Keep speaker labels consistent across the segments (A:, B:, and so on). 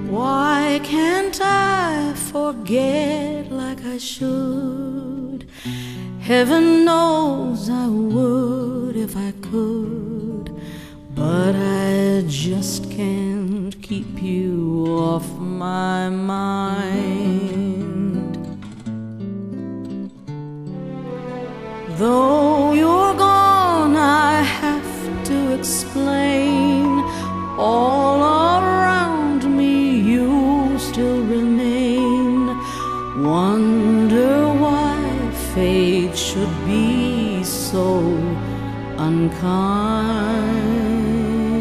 A: Why can't I forget like I should? Heaven knows I would if I could, but I just can't keep you off my mind. Though you're gone, I have to explain. All around me you still remain. Wonder why fate should be so unkind.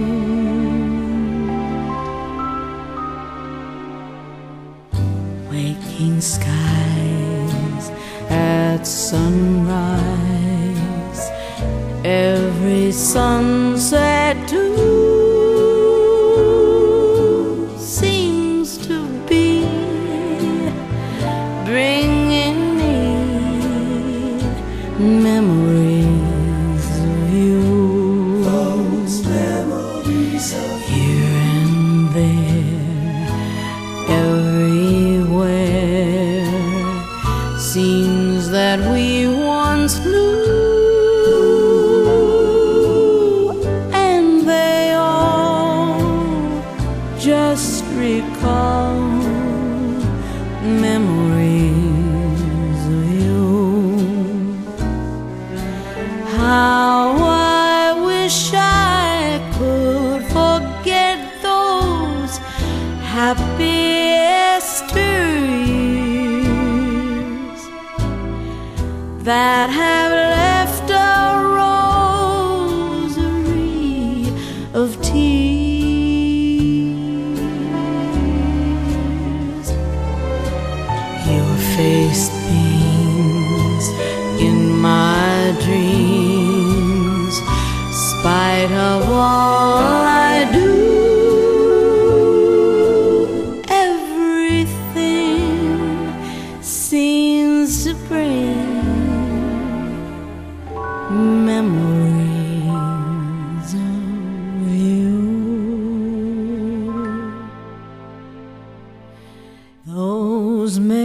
A: Waking skies at sunrise, every sunset too seems to be bringing me memories of you.
B: Those memories of
A: here and there, everywhere, scenes that we once knew, and they all just recall memories of you. How I wish I could forget those happiest years that have left a rosary of tears. Your face beams in my dreams, spite of all I do. Everything seems to bring memories of you. Those